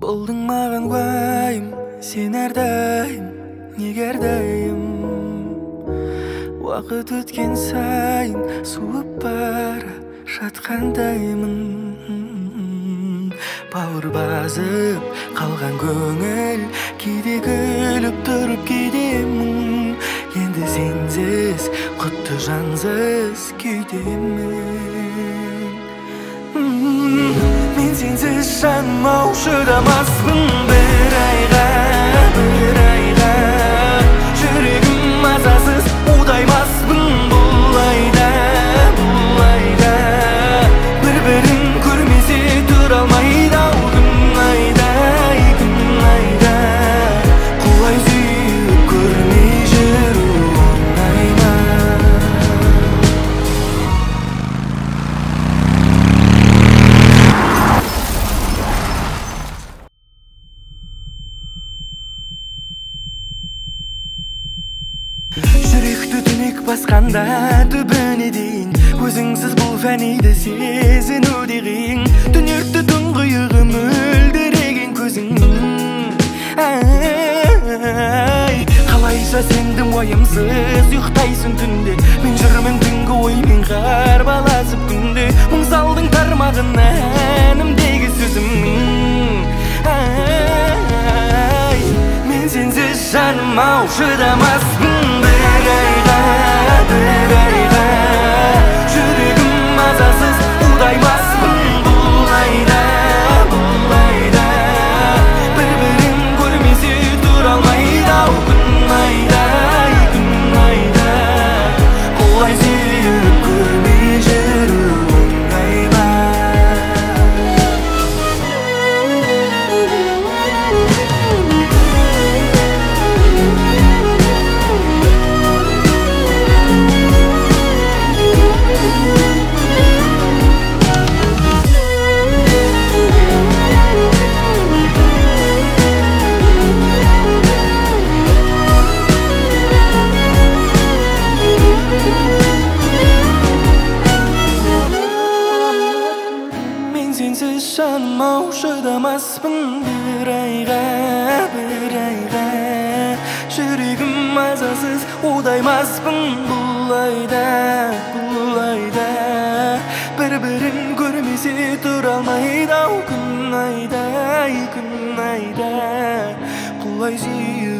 Болдың маған уайым, сен әрдайым, неге әрдайым. Уақыт өткен сайын суып бара жатқандаймын. Бауыр басып қалған көңіл, кейде күліп тұрып кейдемін. Енді сенсіз құтты жансыз күйдемін. Мен сенсіз жаным ау шыдамаспын бір айға. Жүрегім мазасыз удаймаспын бұл айда. Бір-бірін көрмесе тұра алмайды ау күн айда. Құлай сүйіп көрмей жүру оңай ма? Жүректі түнек басқанда түбіне дейін, өзіңсіз бұл фәниді сезіну де қиын. Түнекті тұңғиығы мөлдіреген көзің. Қалайша сендің уайымсыз ұйықтайсың түнде. Мен жүрмін түнгі оймен қарбаласып күнде. Мұң салдың тармағына әнімдегі сөзімнің. Мен сенсіз жаным ау шыдамаспын бір айға. Жүрегім мазасыз удаймаспын бұл айда. Бір-бірін көрмесе тұра алмайды ау күн айда. Құлай сүйіп көрмей жүру оңай ма? Сенсіз жаным ау шыдамаспын бір айға. Жүрегім мазасыз удаймаспын бұл айда. Бір-бірін көрмесе тұра алмайды ау күн айда. Құлай сүйіп